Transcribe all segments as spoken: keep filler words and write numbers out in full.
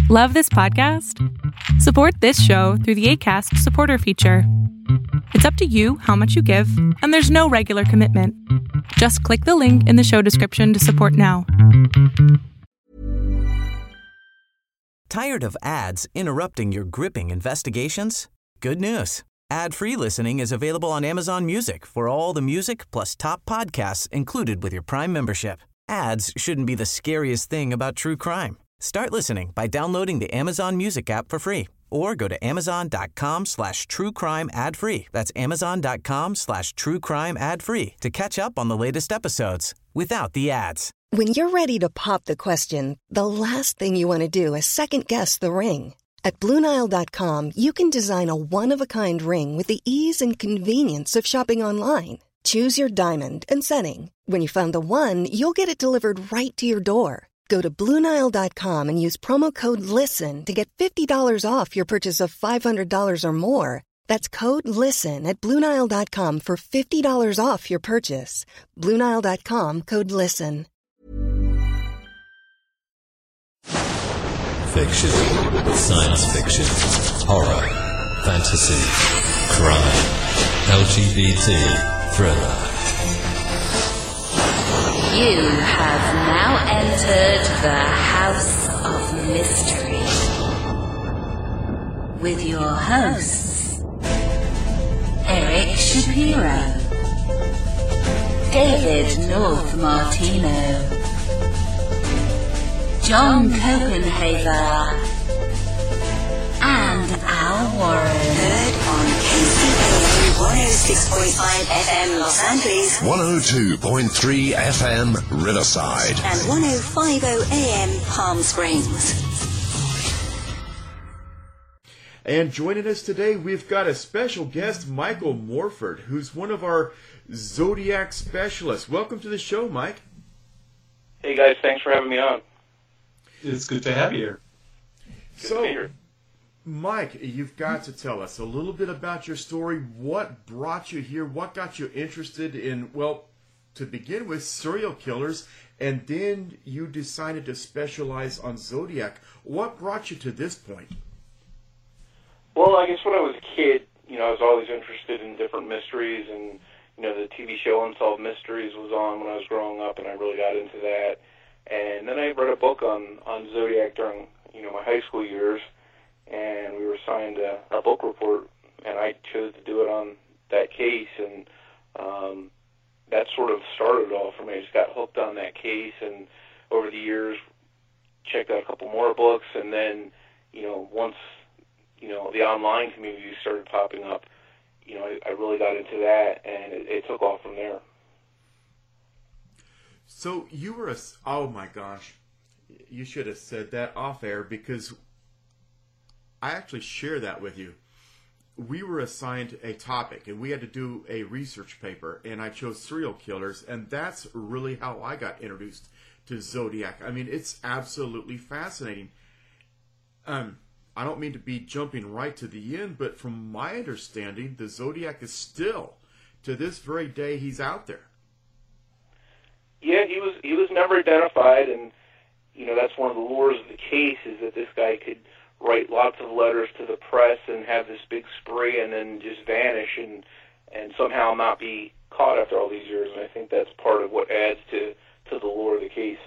Love this podcast? Support this show through the Acast supporter feature. It's up to you how much you give, and there's no regular commitment. Just click the link in the show description to support now. Tired of ads interrupting your gripping investigations? Good news. Ad-free listening is available on Amazon Music for all the music plus top podcasts included with your Prime membership. Ads shouldn't be the scariest thing about true crime. Start listening by downloading the Amazon Music app for free or go to amazon.com slash true crime ad free. That's amazon.com slash true crime ad free to catch up on the latest episodes without the ads. When you're ready to pop the question, the last thing you want to do is second guess the ring. At Blue Nile dot com, you can design a one-of-a-kind ring with the ease and convenience of shopping online. Choose your diamond and setting. When you find the one, you'll get it delivered right to your door. Go to Blue Nile dot com and use promo code LISTEN to get fifty dollars off your purchase of five hundred dollars or more. That's code LISTEN at Blue Nile dot com for fifty dollars off your purchase. Blue Nile dot com, code LISTEN. Fiction, science fiction, horror, fantasy, crime, L G B T, thriller. You have now entered the House of Mystery with your hosts, Eric Shapiro, David North Martino, John Copenhaver, and Al Warren. Heard on K C A one oh six point five F M Los Angeles, one oh two point three F M Riverside, and ten fifty A M Palm Springs. And joining us today, we've got a special guest, Michael Morford, who's one of our Zodiac specialists. Welcome to the show, Mike. Hey guys, thanks for having me on. It's good to have you here. Good so, to be here. Mike, you've got to tell us a little bit about your story. What brought you here? What got you interested in, well, to begin with, serial killers, and then you decided to specialize on Zodiac. What brought you to this point? Well, I guess when I was a kid, you know, I was always interested in different mysteries, and, you know, the T V show Unsolved Mysteries was on when I was growing up, and I really got into that. And then I read a book on, on Zodiac during, you know, my high school years, and we were assigned a, a book report, and I chose to do it on that case, and um, that sort of started it all for me. I just got hooked on that case, and over the years, checked out a couple more books, and then, you know, once, you know, the online community started popping up, you know, I, I really got into that, and it, it took off from there. So you were a, oh my gosh, you should have said that off air, because I actually share that with you. We were assigned a topic, and we had to do a research paper, and I chose serial killers, and that's really how I got introduced to Zodiac. I mean, it's absolutely fascinating. Um, I don't mean to be jumping right to the end, but from my understanding, the Zodiac is still, to this very day, he's out there. Yeah, he was he was never identified, and, you know, that's one of the lures of the case, is that this guy could write lots of letters to the press and have this big spree and then just vanish and and somehow not be caught after all these years. And I think that's part of what adds to, to the lure of the case.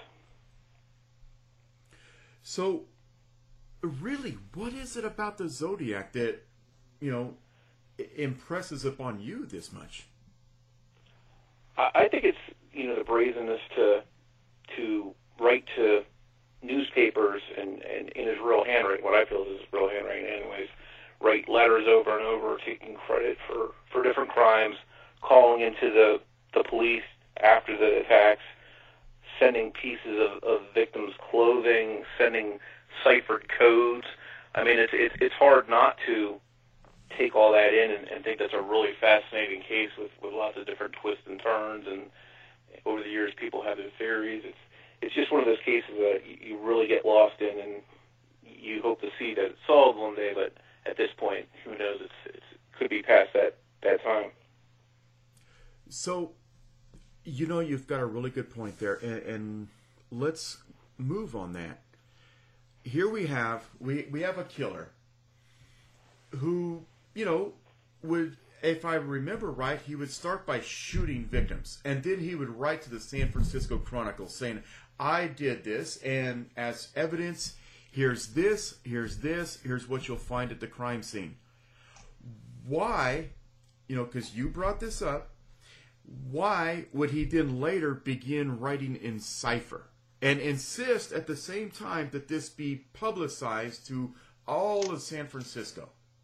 So, really, what is it about the Zodiac that, you know, impresses upon you this much? I, I think it's, you know, the brazenness to to write to newspapers and, and in his real handwriting, what I feel is his real handwriting anyways, write letters over and over, taking credit for, for different crimes, calling into the, the police after the attacks, sending pieces of, of victims' clothing, sending ciphered codes. I mean, it's, it's, it's hard not to take all that in and, and think that's a really fascinating case with, with lots of different twists and turns, and over the years people have their theories. It's It's just one of those cases that you really get lost in, and you hope to see that it's solved one day. But at this point, who knows? It's, it's it could be past that, that time. So, you know, you've got a really good point there, and, and let's move on that. here we have we, we have a killer who, you know, would, if I remember right, he would start by shooting victims, and then he would write to the San Francisco Chronicle saying, I did this, and as evidence, here's this, here's this, here's what you'll find at the crime scene. Why, you know, because you brought this up, why would he then later begin writing in cipher and insist at the same time that this be publicized to all of San Francisco?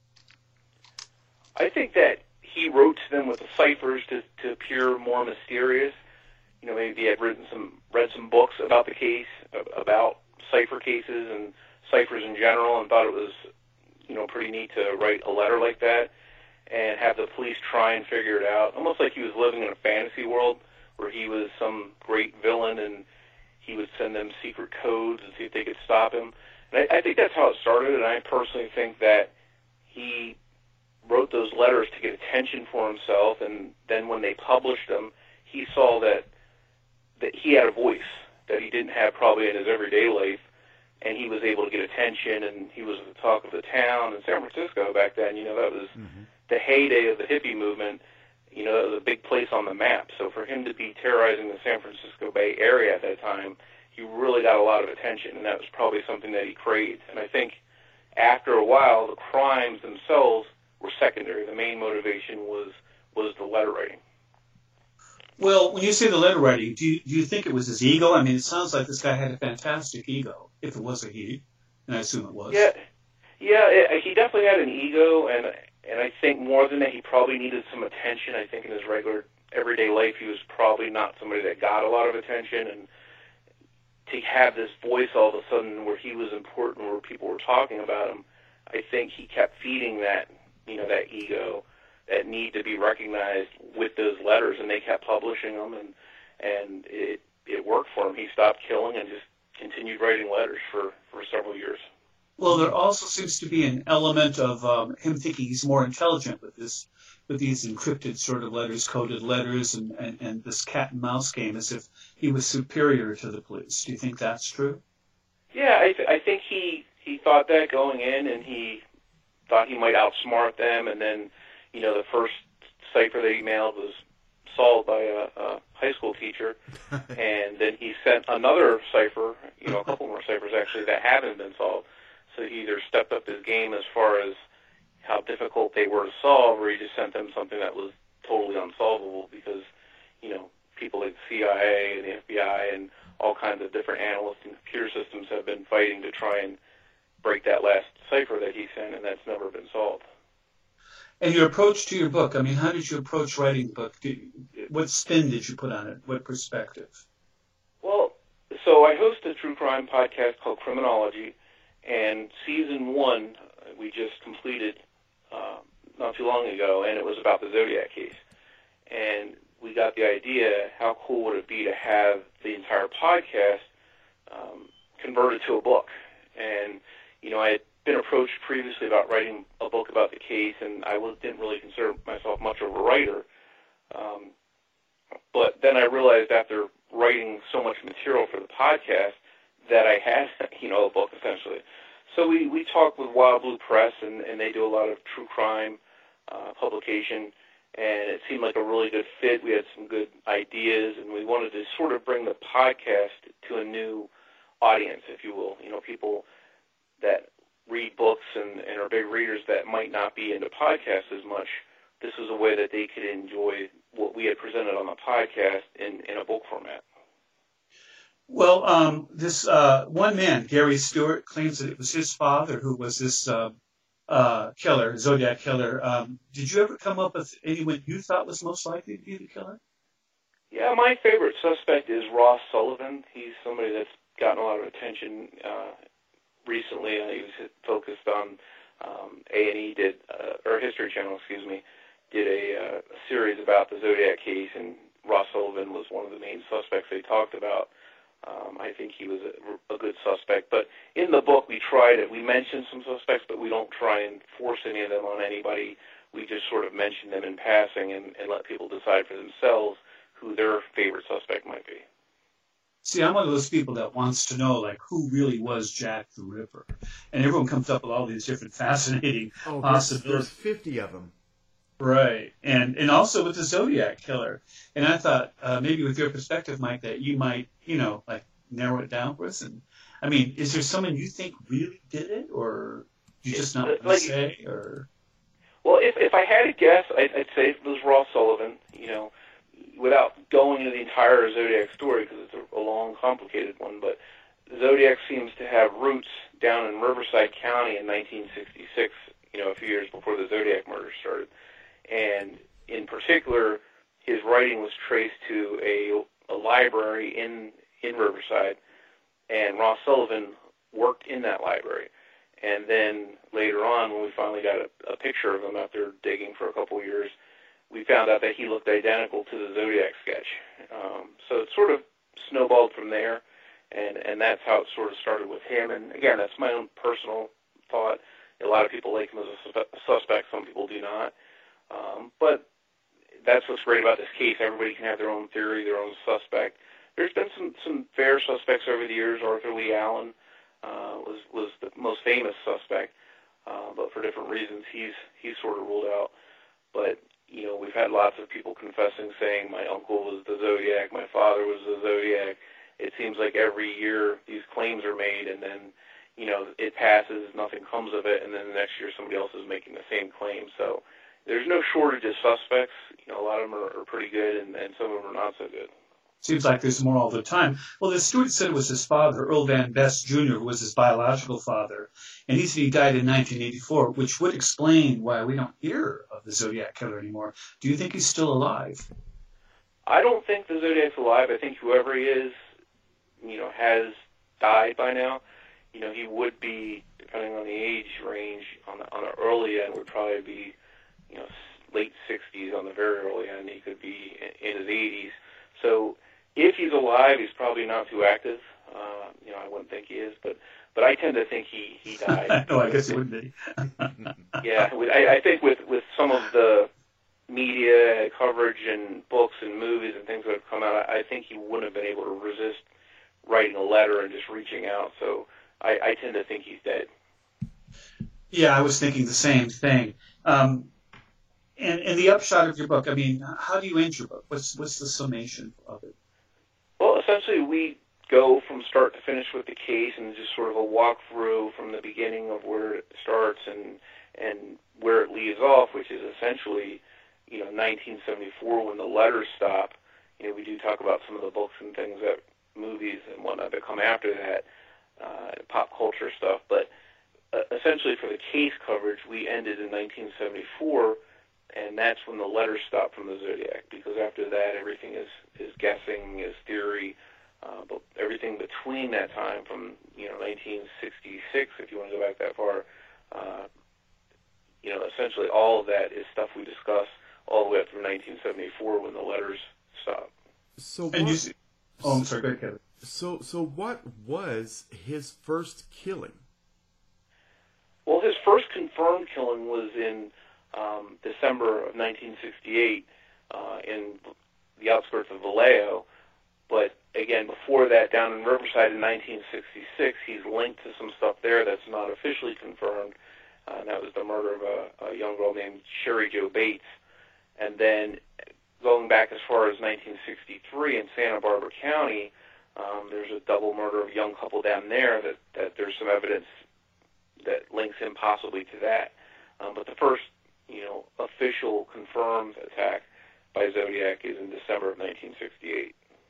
I think that he wrote to them with the ciphers to, to appear more mysterious. You know, maybe he had written some, read some books about the case, about cipher cases and ciphers in general, and thought it was, you know, pretty neat to write a letter like that and have the police try and figure it out. Almost like he was living in a fantasy world where he was some great villain and he would send them secret codes and see if they could stop him. And I, I think that's how it started, and I personally think that he wrote those letters to get attention for himself, and then when they published them, he saw that that he had a voice that he didn't have probably in his everyday life, and he was able to get attention, and he was the talk of the town. In San Francisco back then, you know, that was mm-hmm. the heyday of the hippie movement. You know, that was a big place on the map. So for him to be terrorizing the San Francisco Bay Area at that time, he really got a lot of attention, and that was probably something that he craved. And I think after a while, the crimes themselves were secondary. The main motivation was was the letter writing. Well, when you say the letter writing, do you, do you think it was his ego? I mean, it sounds like this guy had a fantastic ego, if it was a he, and I assume it was. Yeah, yeah, it, he definitely had an ego, and and I think more than that, he probably needed some attention. I think in his regular everyday life, he was probably not somebody that got a lot of attention, and to have this voice all of a sudden where he was important, where people were talking about him, I think he kept feeding that, you know, that ego, that need to be recognized with those letters, and they kept publishing them, and and it it worked for him. He stopped killing and just continued writing letters for, for several years. Well, there also seems to be an element of um, him thinking he's more intelligent with this, with these encrypted sort of letters, coded letters, and, and, and this cat and mouse game, as if he was superior to the police. Do you think that's true? Yeah, I, th- I think he, he thought that going in, and he thought he might outsmart them, and then, you know, the first cipher that he mailed was solved by a, a high school teacher, and then he sent another cipher, you know, a couple more ciphers actually that haven't been solved. So he either stepped up his game as far as how difficult they were to solve, or he just sent them something that was totally unsolvable because, you know, people like the C I A and the F B I and all kinds of different analysts and computer systems have been fighting to try and break that last cipher that he sent, and that's never been solved. And your approach to your book, I mean, how did you approach writing the book? Did, what spin did you put on it? What perspective? Well, so I host a true crime podcast called Criminology, and season one we just completed uh, not too long ago, and it was about the Zodiac case. And we got the idea, how cool would it be to have the entire podcast um, converted to a book? And, you know, I had been approached previously about writing a book about the case, and I was, didn't really consider myself much of a writer. Um, but then I realized after writing so much material for the podcast that I had, you know, a book essentially. So we, we talked with Wild Blue Press, and, and they do a lot of true crime uh, publication, and it seemed like a really good fit. We had some good ideas, and we wanted to sort of bring the podcast to a new audience, if you will. You know, people that read books and, and are big readers that might not be into podcasts as much. This was a way that they could enjoy what we had presented on the podcast in, in a book format. Well, um, this uh, one man, Gary Stewart, claims that it was his father who was this uh, uh, killer, Zodiac killer. Um, did you ever come up with anyone you thought was most likely to be the killer? Yeah, my favorite suspect is Ross Sullivan. He's somebody that's gotten a lot of attention uh, recently. Uh, he was focused on um, A and E did, uh, or History Channel, excuse me, did a, uh, a series about the Zodiac case, and Ross Sullivan was one of the main suspects they talked about. Um, I think he was a, a good suspect. But in the book, we tried it. We mentioned some suspects, but we don't try and force any of them on anybody. We just sort of mention them in passing and, and let people decide for themselves who their favorite suspect might be. See, I'm one of those people that wants to know, like, who really was Jack the Ripper, and everyone comes up with all these different fascinating oh, possibilities. There's fifty of them. Right, and and also with the Zodiac Killer. And I thought uh, maybe with your perspective, Mike, that you might, you know, like narrow it down for us. And I mean, is there someone you think really did it, or you just not want to like, say? Or well, if if I had to guess, I'd, I'd say it was Ross Sullivan. You know, without going into the entire Zodiac story because it's a, a long, complicated one. But Zodiac seems to have roots down in Riverside County in nineteen sixty-six. You know, a few years before the Zodiac murder started. And in particular, his writing was traced to a, a library in, in Riverside, and Ross Sullivan worked in that library. And then later on, when we finally got a, a picture of him after digging for a couple of years, we found out that he looked identical to the Zodiac sketch. Um, so it sort of snowballed from there, and, and that's how it sort of started with him. And again, that's my own personal thought. A lot of people like him as a suspect, some people do not. Um, but that's what's great about this case. Everybody can have their own theory, their own suspect. There's been some, some fair suspects over the years. Arthur Lee Allen uh, was was the most famous suspect, uh, but for different reasons, he's he's sort of ruled out. But you know, we've had lots of people confessing, saying my uncle was the Zodiac, my father was the Zodiac. It seems like every year these claims are made, and then you know it passes, nothing comes of it, and then the next year somebody else is making the same claim. So there's no shortage of suspects. You know, a lot of them are, are pretty good, and, and some of them are not so good. Seems like there's more all the time. Well, the Stewart said it was his father, Earl Van Best Junior, who was his biological father, and he said he died in nineteen eighty-four, which would explain why we don't hear of the Zodiac Killer anymore. Do you think he's still alive? I don't think the Zodiac's alive. I think whoever he is, you know, has died by now. You know, he would be, depending on the age range, on the, on the early end, would probably be, you know, late sixties. On the very early end, he could be in his eighties. So if he's alive, he's probably not too active. Uh, you know, I wouldn't think he is, but but I tend to think he, he died. No, I guess he would be. Yeah, I, I think with, with some of the media coverage and books and movies and things that have come out, I think he wouldn't have been able to resist writing a letter and just reaching out. So I, I tend to think he's dead. Yeah, I was thinking the same thing. Um, and, and the upshot of your book, I mean, how do you end your book? What's what's the summation of it? Well, essentially, we go from start to finish with the case and just sort of a walkthrough from the beginning of where it starts and and where it leaves off, which is essentially, you know, nineteen seventy-four when the letters stop. You know, we do talk about some of the books and things that movies and whatnot that come after that, uh, pop culture stuff. But uh, essentially, for the case coverage, we ended in nineteen seventy-four, and that's when the letters stopped from the Zodiac. Because after that, everything is is guessing, is theory. Uh, but everything between that time, from you know nineteen sixty-six, if you want to go back that far, uh, you know, essentially all of that is stuff we discuss all the way up through nineteen seventy-four when the letters stopped. So And what, you see, oh, I'm sorry, go ahead, Kevin. So, so what was his first killing? Well, his first confirmed killing was in um, December of nineteen sixty-eight uh, in the outskirts of Vallejo. But again, before that, down in Riverside in nineteen sixty-six, he's linked to some stuff there that's not officially confirmed. Uh, and that was the murder of a, a young girl named Sherry Jo Bates. And then going back as far as nineteen sixty-three in Santa Barbara County, um, there's a double murder of a young couple down there that, that there's some evidence that links him possibly to that. Um, but the first, you know, official confirmed attack by Zodiac is in December of nineteen sixty-eight.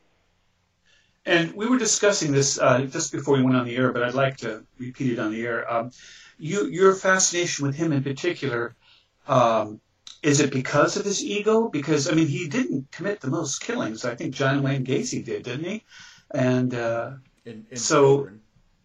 And we were discussing this uh, just before we went on the air, but I'd like to repeat it on the air. Um, you, your fascination with him in particular, um, is it because of his ego? Because, I mean, he didn't commit the most killings. I think John Wayne Gacy did, didn't he? And uh, in, in so, children.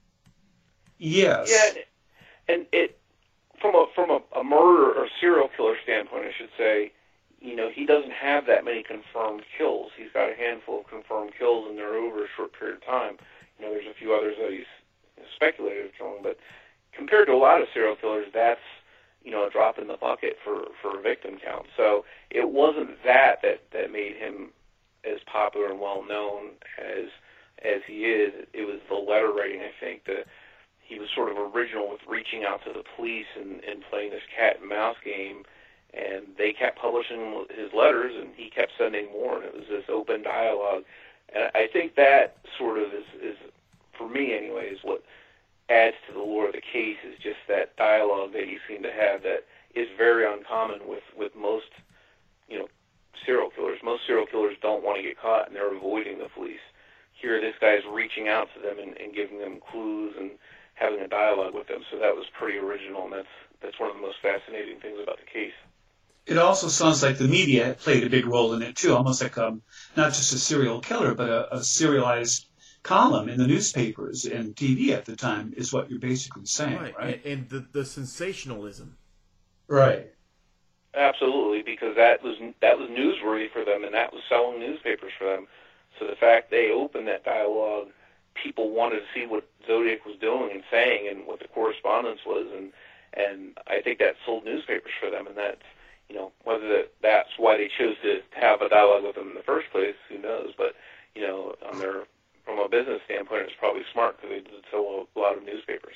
Yes. Yeah, and it from a from a, a murder or serial killer standpoint, I should say, you know, he doesn't have that many confirmed kills. He's got a handful of confirmed kills, and they're over a short period of time. You know, there's a few others that he's speculated of killing, but compared to a lot of serial killers, that's, you know, a drop in the bucket for, for a victim count. So it wasn't that, that that made him as popular and well known as as he is, it was the letter writing, I think, that he was sort of original with reaching out to the police and, and playing this cat and mouse game, and they kept publishing his letters, and he kept sending more, and it was this open dialogue. And I think that sort of is, is for me anyway, is what adds to the lore of the case, is just that dialogue that you seem to have that is very uncommon with, with most, you know, serial killers. Most serial killers don't want to get caught, and they're avoiding the police. Here, this guy's reaching out to them and, and giving them clues and having a dialogue with them. So that was pretty original, and that's that's one of the most fascinating things about the case. It also sounds like the media played a big role in it too, almost like um, not just a serial killer, but a, a serialized column in the newspapers and T V at the time is what you're basically saying, right? right? And, and the, the sensationalism. Right. Absolutely, because that was that was newsworthy for them, and that was selling newspapers for them. So the fact they opened that dialogue, people wanted to see what Zodiac was doing and saying and what the correspondence was, and and I think that sold newspapers for them, and that's, you know, whether that, that's why they chose to have a dialogue with them in the first place, who knows? But, you know, on their, from a business standpoint, it's probably smart because they did sell a lot of newspapers.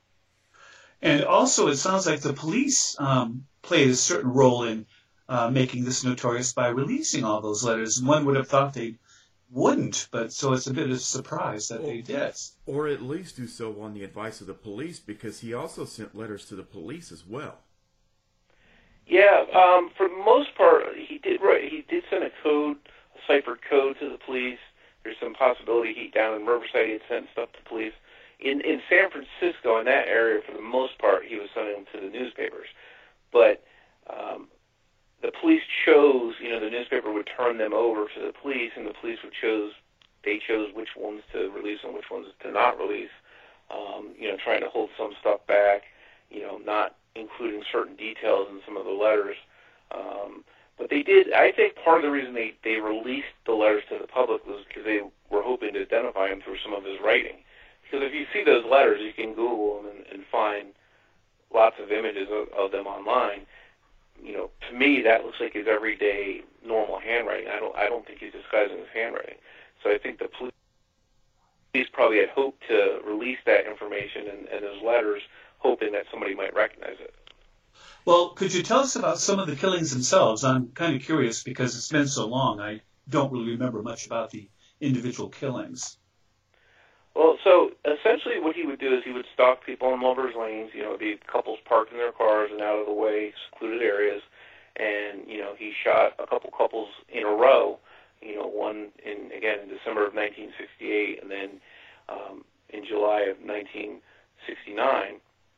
And also, it sounds like the police um, played a certain role in uh, making this notorious by releasing all those letters. And one would have thought they wouldn't, but so it's a bit of a surprise that or, they did. Or at least do so on the advice of the police, because he also sent letters to the police as well. Yeah, um, for the most part, he did write, he did send a code, a ciphered code to the police. There's some possibility he, down in Riverside, he had sent stuff to police. In in San Francisco, in that area, for the most part, he was sending them to the newspapers. But um, the police chose, you know, the newspaper would turn them over to the police, and the police would chose, they chose which ones to release and which ones to not release. Um, you know, trying to hold some stuff back, you know, not including certain details in some of the letters. Um, but they did, I think part of the reason they, they released the letters to the public was because they were hoping to identify him through some of his writing. Because if you see those letters, you can Google them and, and find lots of images of, of them online. You know, to me, that looks like his everyday, normal handwriting. I don't, I don't think he's disguising his handwriting. So I think the police probably had hoped to release that information and, and those letters, hoping that somebody might recognize it. Well, could you tell us about some of the killings themselves? I'm kind of curious because it's been so long. I don't really remember much about the individual killings. Well, so essentially what he would do is he would stalk people in lovers' lanes, you know, be couples parked in their cars and out of the way, secluded areas, and, you know, he shot a couple couples in a row, you know, one in, again, in December of nineteen sixty-eight, and then um, in July of nineteen sixty-nine.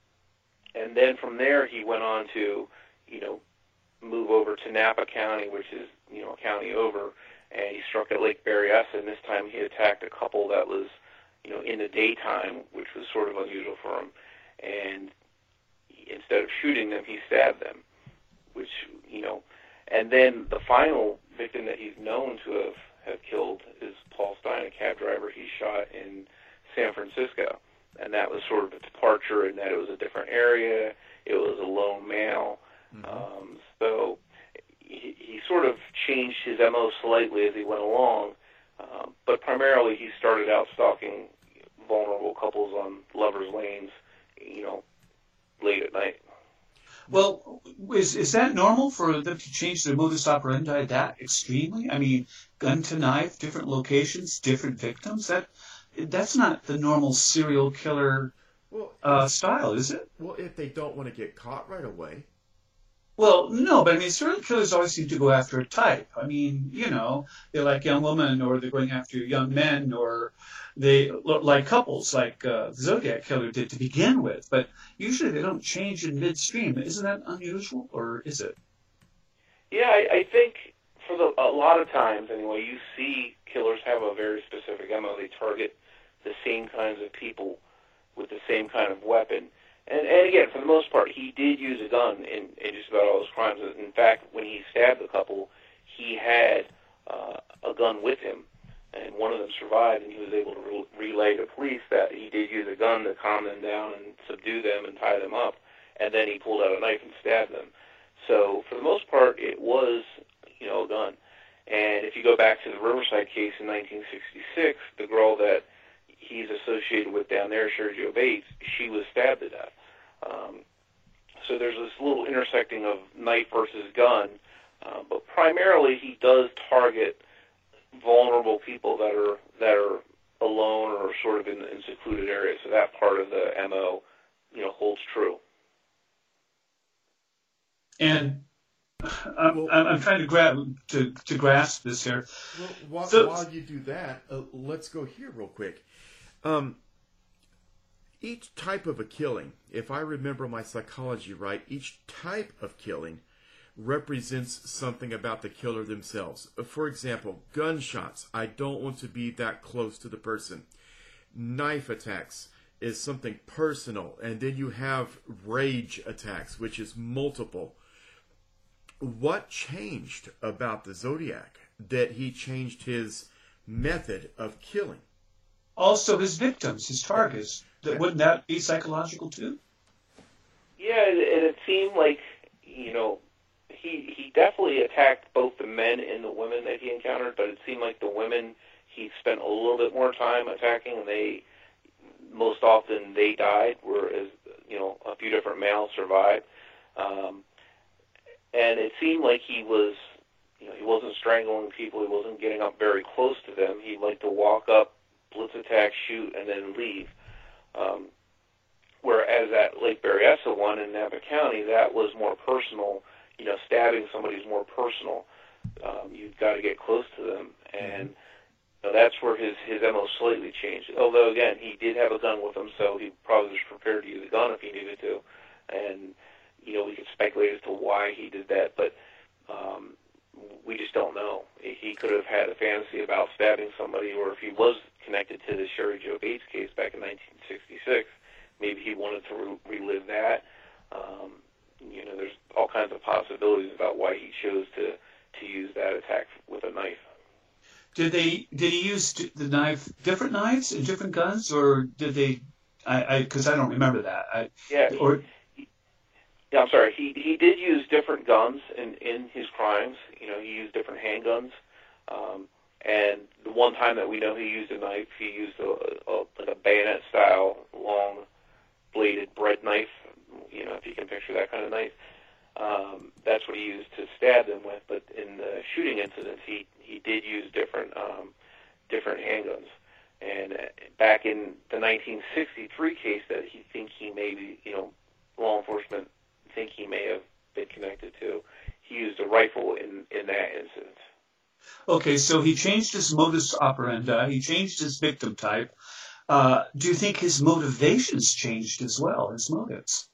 And then from there he went on to, you know, move over to Napa County, which is, you know, a county over, and he struck at Lake Berryessa, and this time he attacked a couple that was, you know, in the daytime, which was sort of unusual for him. And instead of shooting them, he stabbed them, which, you know, and then the final victim that he's known to have, have killed is Paul Stein, a cab driver he shot in San Francisco. And that was sort of a departure in that it was a different area. It was a lone male. Mm-hmm. Um, so he, he sort of changed his M O slightly as he went along. Um, but primarily he started out stalking vulnerable couples on lovers' lanes, you know, late at night. Well, is is that normal for them to change their modus operandi that extremely? I mean, gun to knife, different locations, different victims? That That's not the normal serial killer well, uh, style, is it? Well, if they don't want to get caught right away. Well, no, but I mean, serial killers always seem to go after a type. I mean, you know, they like young women, or they're going after young men, or they like couples, like uh, the Zodiac Killer did to begin with. But usually they don't change in midstream. Isn't that unusual, or is it? Yeah, I, I think for the, a lot of times, anyway, you see killers have a very specific M O. They target the same kinds of people with the same kind of weapon. And, and again, for the most part, he did use a gun in, in just about all his crimes. In fact, when he stabbed the couple, he had uh, a gun with him, and one of them survived, and he was able to re- relay to police that he did use a gun to calm them down and subdue them and tie them up, and then he pulled out a knife and stabbed them. So for the most part, it was, you know, a gun. And if you go back to the Riverside case in nineteen sixty-six, the girl that he's associated with down there, Sherry Jo Bates, she was stabbed to death. Um, so there's this little intersecting of knife versus gun, uh, but primarily he does target vulnerable people that are that are alone or sort of in, in secluded areas. So that part of the M O, you know, holds true. And I'm, well, I'm trying to grab to, to grasp this here. Well, while, so, while you do that, uh, let's go here real quick. Um, each type of a killing, if I remember my psychology right, each type of killing represents something about the killer themselves. For example, gunshots. I don't want to be that close to the person. Knife attacks is something personal. And then you have rage attacks, which is multiple. What changed about the Zodiac that he changed his method of killing? Also his victims, his targets. Wouldn't that be psychological too? Yeah, and it seemed like, you know, he he definitely attacked both the men and the women that he encountered, but it seemed like the women he spent a little bit more time attacking, and they, most often they died, whereas, you know, a few different males survived. Um, and it seemed like he was, you know, he wasn't strangling people, he wasn't getting up very close to them. He liked to walk up, blitz attack, shoot, and then leave. Um, whereas at Lake Berryessa one in Napa County, that was more personal. You know, stabbing somebody is more personal. Um, you've got to get close to them, and you know, that's where his, his M O slightly changed. Although, again, he did have a gun with him, so he probably was prepared to use a gun if he needed to. And, you know, we could speculate as to why he did that, but um, we just don't know. He could have had a fantasy about stabbing somebody, or if he was connected to the Sherry Jo Bates case back in nineteen sixty-six, maybe he wanted to re- relive that. Um, you know, there's all kinds of possibilities about why he chose to, to use that attack with a knife. Did they? Did he use the knife, different knives and different guns, or did they? I because I, I don't remember that. I, yeah. Or he, yeah, I'm sorry. He he did use different guns in, in his crimes. You know, he used different handguns. Um, and the one time that we know he used a knife, he used a, a like a bayonet style long bladed bread knife. You know, if you can picture that kind of knife. Um, that's what he used to stab them with. But in the shooting incidents, he, he did use different um, different handguns. And back in the nineteen sixty-three case that he think he may be, you know, law enforcement think he may have been connected to, he used a rifle in, in that incident. Okay, so he changed his modus operandi. He changed his victim type. Uh, do you think his motivations changed as well, his motives?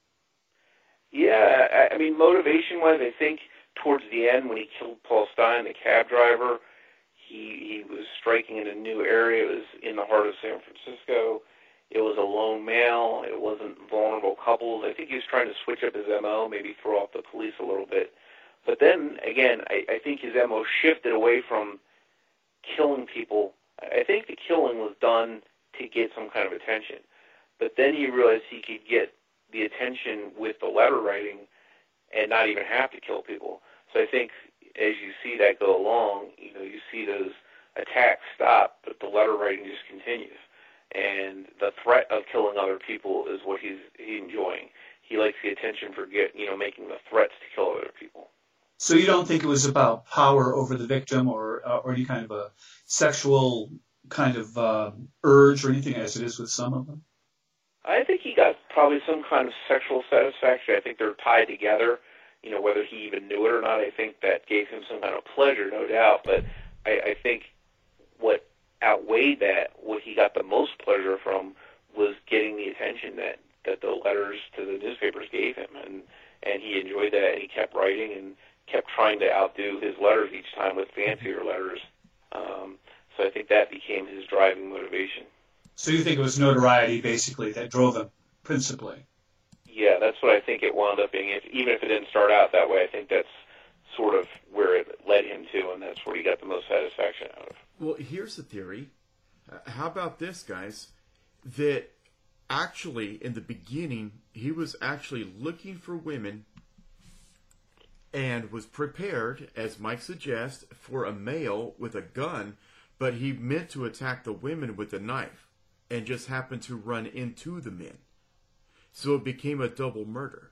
Yeah, I mean, motivation-wise, I think towards the end when he killed Paul Stein, the cab driver, he he was striking in a new area. It was in the heart of San Francisco. It was a lone male. It wasn't vulnerable couples. I think he was trying to switch up his M O, maybe throw off the police a little bit. But then, again, I, I think his M O shifted away from killing people. I think the killing was done to get some kind of attention. But then he realized he could get the attention with the letter writing and not even have to kill people. So I think as you see that go along, you know, you see those attacks stop, but the letter writing just continues. And the threat of killing other people is what he's, he's enjoying. He likes the attention for get, you know, making the threats to kill other people. So you don't think it was about power over the victim or uh, or any kind of a sexual kind of uh, urge or anything, as it is with some of them? I think he got probably some kind of sexual satisfaction. I think they're tied together. You know, whether he even knew it or not, I think that gave him some kind of pleasure, no doubt. But I, I think what outweighed that, what he got the most pleasure from, was getting the attention that, that the letters to the newspapers gave him. And, and he enjoyed that, and he kept writing and kept trying to outdo his letters each time with fancier letters. Um, so I think that became his driving motivation. So you think it was notoriety, basically, that drove him, principally? Yeah, that's what I think it wound up being. If, even if it didn't start out that way, I think that's sort of where it led him to, and that's where he got the most satisfaction out of. Well, here's the theory. Uh, how about this, guys? That actually, in the beginning, he was actually looking for women and was prepared, as Mike suggests, for a male with a gun, but he meant to attack the women with a knife and just happened to run into the men. So it became a double murder.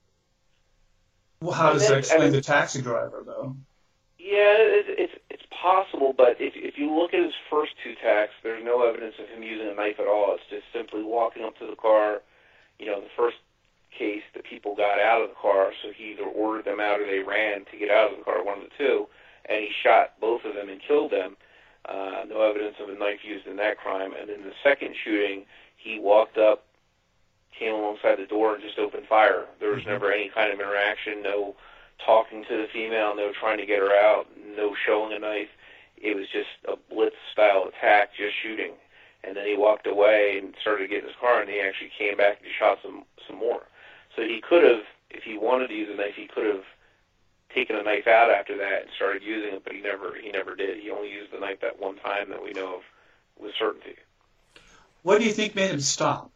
Well, how does that explain the taxi driver, though? Yeah, it, it's it's possible, but if if you look at his first two attacks, there's no evidence of him using a knife at all. It's just simply walking up to the car. You know, the first case, the people got out of the car, so he either ordered them out or they ran to get out of the car, one of the two, and he shot both of them and killed them. Uh, no evidence of a knife used in that crime. And in the second shooting, he walked up, came alongside the door, and just opened fire. There was mm-hmm. never any kind of interaction, no talking to the female, no trying to get her out, no showing a knife. It was just a blitz-style attack, just shooting. And then he walked away and started to get in his car, and he actually came back and shot some some more. So he could have, if he wanted to use a knife, he could have taken a knife out after that and started using it, but he never he never did. He only used the knife that one time that we know of with certainty. What do you think made him stop?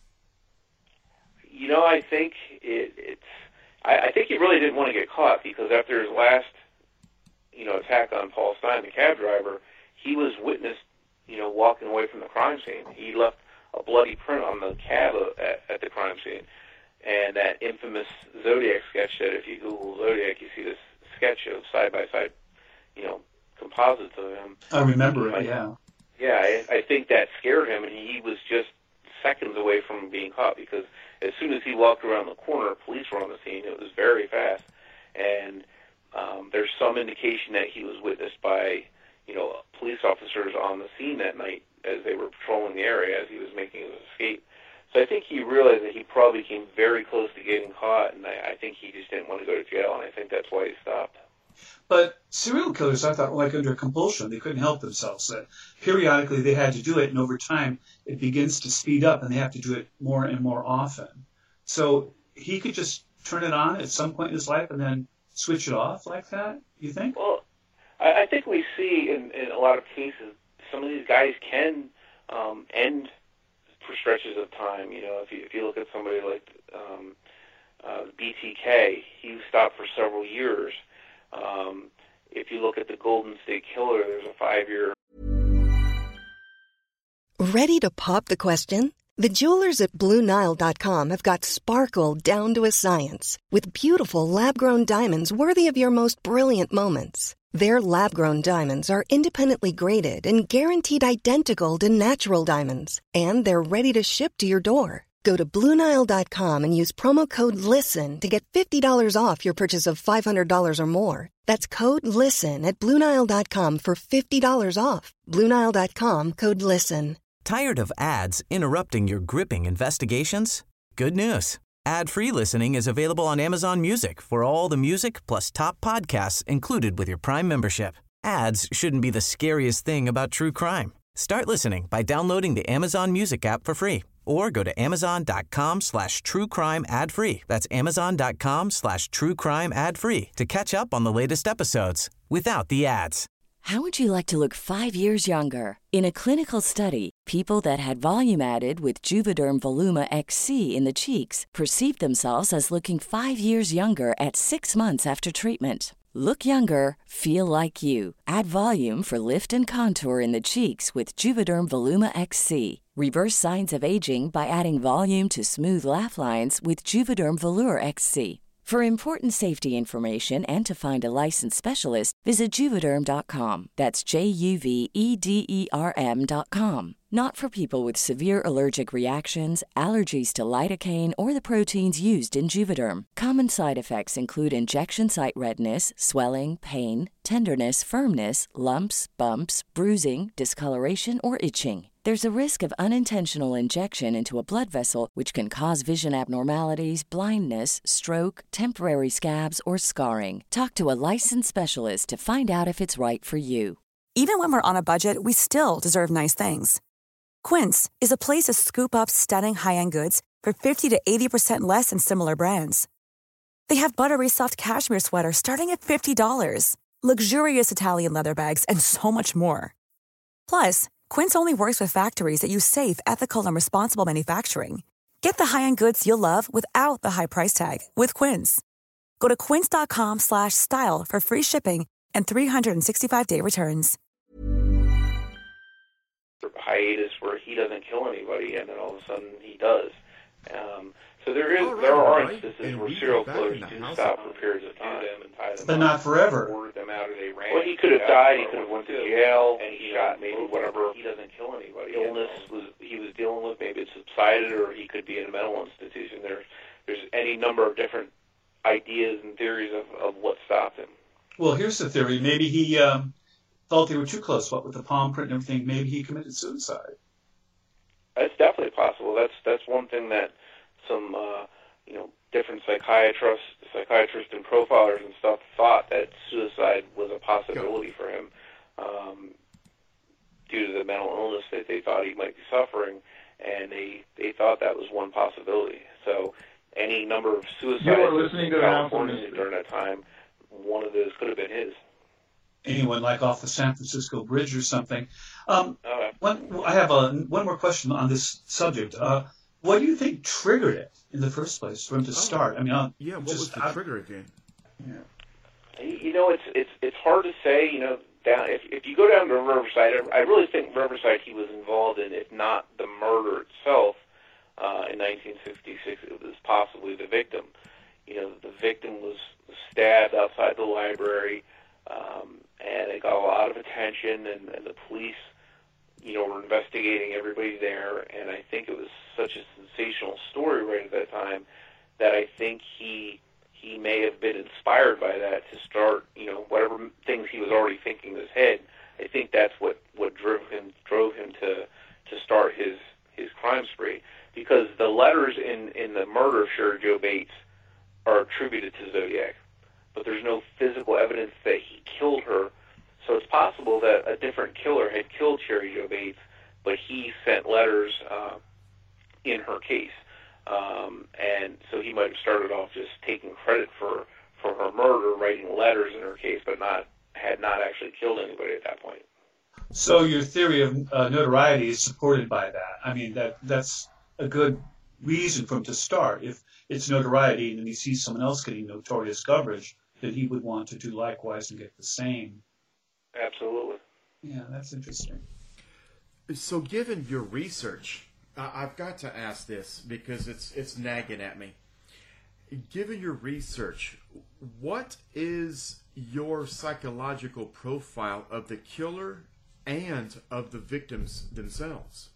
You know, I think it, it's. I, I think he really didn't want to get caught, because after his last, you know, attack on Paul Stein, the cab driver, he was witnessed, you know, walking away from the crime scene. He left a bloody print on the cab at, at the crime scene. And that infamous Zodiac sketch that if you Google Zodiac, you see this sketch of side-by-side, you know, composites of him. I remember it, yeah. Yeah, I, I think that scared him, and he was just seconds away from being caught, because as soon as he walked around the corner, police were on the scene. It was very fast. And um, there's some indication that he was witnessed by, you know, police officers on the scene that night as they were patrolling the area as he was making his escape. So I think he realized that he probably came very close to getting caught, and I, I think he just didn't want to go to jail, and I think that's why he stopped. But serial killers, I thought, like under compulsion, they couldn't help themselves. That periodically they had to do it, and over time it begins to speed up, and they have to do it more and more often. So he could just turn it on at some point in his life and then switch it off like that, you think? Well, I, I think we see in, in a lot of cases some of these guys can um, end for stretches of time. You know, if you if you look at somebody like um, uh, B T K, he stopped for several years. Um, if you look at the Golden State Killer, there's a five-year. Ready to pop the question? The jewelers at Blue Nile dot com have got sparkle down to a science with beautiful lab-grown diamonds worthy of your most brilliant moments. Their lab-grown diamonds are independently graded and guaranteed identical to natural diamonds, and they're ready to ship to your door. Go to Blue Nile dot com and use promo code LISTEN to get fifty dollars off your purchase of five hundred dollars or more. That's code LISTEN at Blue Nile dot com for fifty dollars off. Blue Nile dot com, code LISTEN. Tired of ads interrupting your gripping investigations? Good news. Ad-free listening is available on Amazon Music for all the music plus top podcasts included with your Prime membership. Ads shouldn't be the scariest thing about true crime. Start listening by downloading the Amazon Music app for free or go to amazon.com slash true crime ad free. That's amazon.com slash true crime ad free to catch up on the latest episodes without the ads. How would you like to look five years younger? In a clinical study, people that had volume added with Juvederm Voluma X C in the cheeks perceived themselves as looking five years younger at six months after treatment. Look younger, feel like you. Add volume for lift and contour in the cheeks with Juvederm Voluma X C. Reverse signs of aging by adding volume to smooth laugh lines with Juvederm Volure X C. For important safety information and to find a licensed specialist, visit Juvederm dot com. That's J U V E D E R M dot com. Not for people with severe allergic reactions, allergies to lidocaine, or the proteins used in Juvederm. Common side effects include injection site redness, swelling, pain, tenderness, firmness, lumps, bumps, bruising, discoloration, or itching. There's a risk of unintentional injection into a blood vessel, which can cause vision abnormalities, blindness, stroke, temporary scabs, or scarring. Talk to a licensed specialist to find out if it's right for you. Even when we're on a budget, we still deserve nice things. Quince is a place to scoop up stunning high-end goods for fifty to eighty percent less than similar brands. They have buttery soft cashmere sweaters starting at fifty dollars, luxurious Italian leather bags, and so much more. Plus, Quince only works with factories that use safe, ethical, and responsible manufacturing. Get the high-end goods you'll love without the high price tag with Quince. Go to quince.com slash style for free shipping and three sixty-five day returns. Hiatus where he doesn't kill anybody, and then all of a sudden he does. Um, so there is, right, there are right. instances And where we serial get back killers in the do house stop and for periods of time them and tie them But up, not forever. order them out of a ranch. Well, he could have died. He could have went to jail, and he shot maybe whatever. He doesn't kill anybody. Illness was he was dealing with. Maybe it subsided, or he could be in a mental institution. There's there's any number of different ideas and theories of, of what stopped him. Well, here's the theory. Maybe he um, thought they were too close. What with the palm print and everything, maybe he committed suicide. That's definitely possible. That's that's one thing that some uh, you know different psychiatrists, psychiatrists and profilers and stuff thought that suicide was a possibility for him um, due to the mental illness that they thought he might be suffering, and they they thought that was one possibility. So any number of suicides in California during that time, one of those could have been his. Anyone like off the San Francisco Bridge or something. Um, Okay. one, I have a, one more question on this subject. Uh, what do you think triggered it in the first place for him to start? I mean, uh, Yeah, what just, was the I- trigger again? Yeah. You know, it's it's it's hard to say. You know, down if if you go down to Riverside, I really think Riverside he was involved in, if not the murder itself. Uh, in nineteen sixty-six, it was possibly the victim. You know, the victim was stabbed outside the library, um, and it got a lot of attention, and, and the police, you know, were investigating everybody there, and I think it was such a sensational story right at that time that I think he he may have been inspired by that to start, you know, whatever things he was already thinking in his head. I think that's what, what drove him drove him to to start his, his crime spree. Because the letters in, in the murder of Sherry Jo Bates are attributed to Zodiac, but there's no physical evidence that he killed her. So it's possible that a different killer had killed Sherry Jo Bates, but he sent letters uh, in her case. Um, and so he might have started off just taking credit for, for her murder, writing letters in her case, but not had not actually killed anybody at that point. So your theory of uh, notoriety is supported by that. I mean, that that's a good reason for him to start. If it's notoriety and then he sees someone else getting notorious coverage, then he would want to do likewise and get the same. Absolutely. Yeah, that's interesting. So, given your research, uh, I've got to ask this because it's it's nagging at me. Given your research, what is your psychological profile of the killer and of the victims themselves?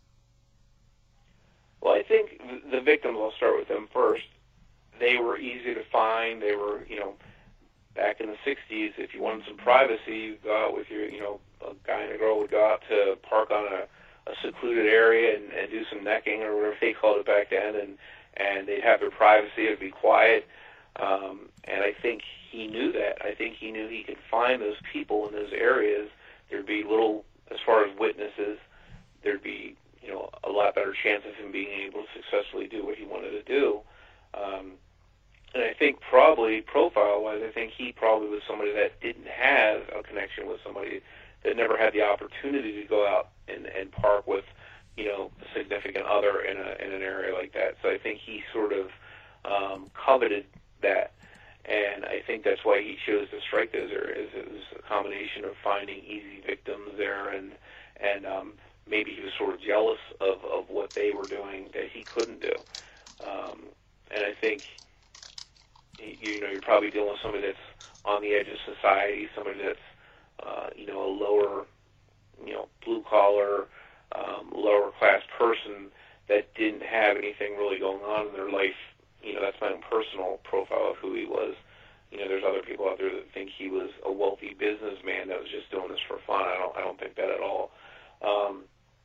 Well, I think the victims, I'll start with them first. They were easy to find. They were, you know, back in the sixties, if you wanted some privacy, you'd go out with your, you know, a guy and a girl would go out to park on a, a secluded area and, and do some necking or whatever they called it back then, and, and they'd have their privacy. It'd be quiet. Um, and I think he knew that. I think he knew he could find those people in those areas. There'd be little, as far as witnesses, there'd be, you know, a lot better chance of him being able to successfully do what he wanted to do. Um, and I think probably, profile-wise, I think he probably was somebody that didn't have a connection with somebody that never had the opportunity to go out and, and park with, you know, a significant other in a in an area like that. So I think he sort of um, coveted that. And I think that's why he chose to strike those areas. It was a combination of finding easy victims there, and and um, maybe he was sort of jealous of, of what they were doing that he couldn't do. Um, and I think, you know, you're probably dealing with somebody that's on the edge of society, somebody that's, uh, you know, a lower, you know, blue-collar, um, lower-class person that didn't have anything really going on in their life. You know, that's my own personal profile of who he was. You know, there's other people out there that think he was a wealthy businessman that was just doing this for fun. I don't, I don't think that at all. Um,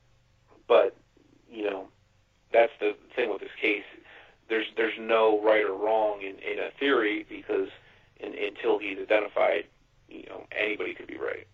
but, you know, that's the thing with this case. There's there's no right or wrong in, in a theory because in, until he's identified, you know, anybody could be right.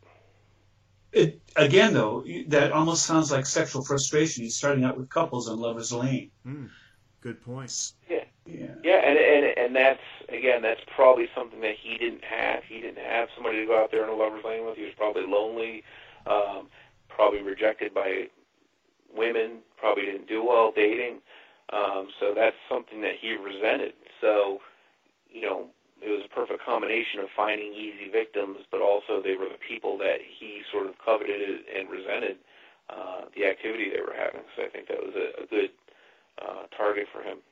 It, again, though, that almost sounds like sexual frustration. He's starting out with couples on Lover's Lane. Mm, good point. Yeah. Yeah. Yeah, and, and and that's, again, that's probably something that he didn't have. He didn't have somebody to go out there in a Lover's Lane with. He was probably lonely, um, probably rejected by women, probably didn't do well dating. Um, so that's something that he resented. So, you know, it was a perfect combination of finding easy victims, but also they were the people that he sort of coveted and resented uh, the activity they were having. So I think that was a, a good uh, target for him.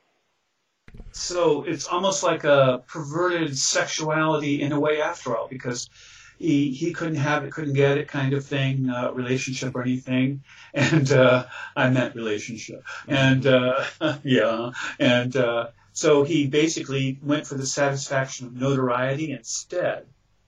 So it's almost like a perverted sexuality in a way, after all, because he he couldn't have it, couldn't get it, kind of thing, uh, relationship or anything. And uh, I meant relationship. And uh, yeah, and uh, so he basically went for the satisfaction of notoriety instead.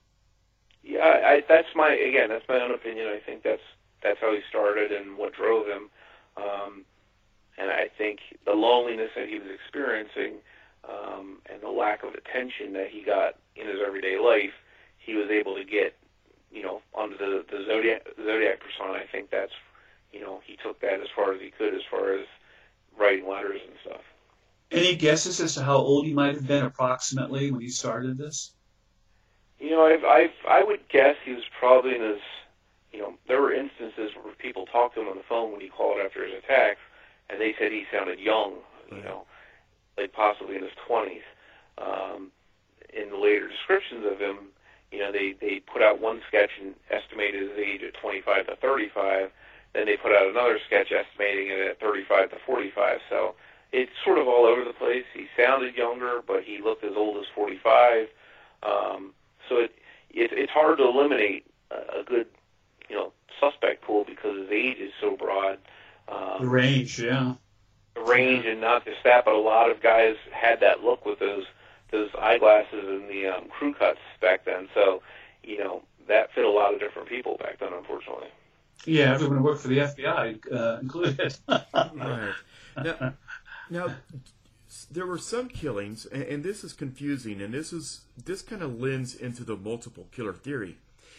Yeah, I, I, that's my again, that's my own opinion. I think that's that's how he started and what drove him. Um, and I think the loneliness that he was experiencing um, and the lack of attention that he got in his everyday life, he was able to get, you know, under the, the Zodiac, Zodiac persona. I think that's, you know, he took that as far as he could as far as writing letters and stuff. Any guesses as to how old he might have been approximately when he started this? You know, I've, I've, I would guess he was probably in his, you know, there were instances where people talked to him on the phone when he called after his attacks, and they said he sounded young, you know, like possibly in his twenties. Um, in the later descriptions of him, you know, they, they put out one sketch and estimated his age at twenty-five to thirty-five. Then they put out another sketch estimating it at thirty-five to forty-five. So it's sort of all over the place. He sounded younger, but he looked as old as forty-five. Um, so it, it it's hard to eliminate a, a good, you know, suspect pool because his age is so broad. Um, the range, yeah. The range, and not just that, but a lot of guys had that look with those those eyeglasses and the um, crew cuts back then. So, you know, that fit a lot of different people back then, unfortunately. Yeah, everyone who worked for the F B I uh, included. Right. Now, now, there were some killings, and, and this is confusing, and this is this kind of lends into the multiple killer theory.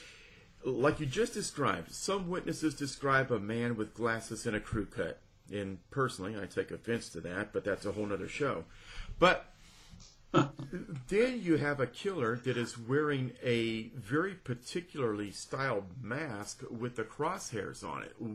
Like you just described, some witnesses describe a man with glasses and a crew cut. And personally, I take offense to that, but that's a whole other show. But then you have a killer that is wearing a very particularly styled mask with the crosshairs on it.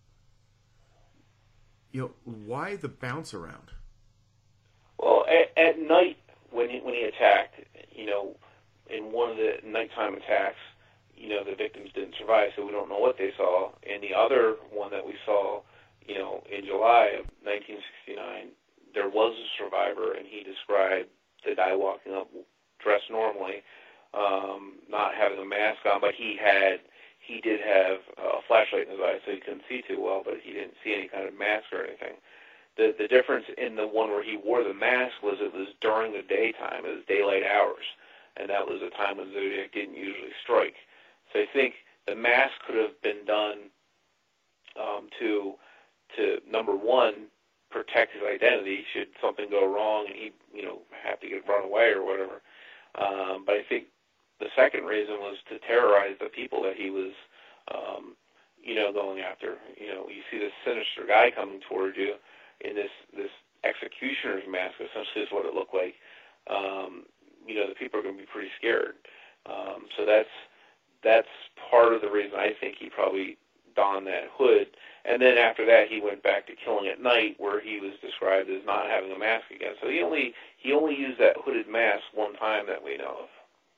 You know, why the bounce around? Well, at, at night when he, when he attacked, you know, in one of the nighttime attacks, you know, the victims didn't survive, so we don't know what they saw. And the other one that we saw, you know, in July of nineteen sixty-nine, there was a survivor, and he described the guy walking up dressed normally, um, not having a mask on, but he had, he did have a flashlight in his eye, so he couldn't see too well, but he didn't see any kind of mask or anything. The the difference in the one where he wore the mask was it was during the daytime, it was daylight hours, and that was a time when Zodiac didn't usually strike. So I think the mask could have been done um, to, to number one, protect his identity should something go wrong and he, you know, have to get run away or whatever. Um, but I think the second reason was to terrorize the people that he was, um, you know, going after. You know, you see this sinister guy coming toward you in this this executioner's mask, essentially is what it looked like. Um, you know, the people are going to be pretty scared. Um, so that's that's part of the reason I think he probably donned that hood. And then after that, he went back to killing at night, where he was described as not having a mask again. So he only he only used that hooded mask one time that we know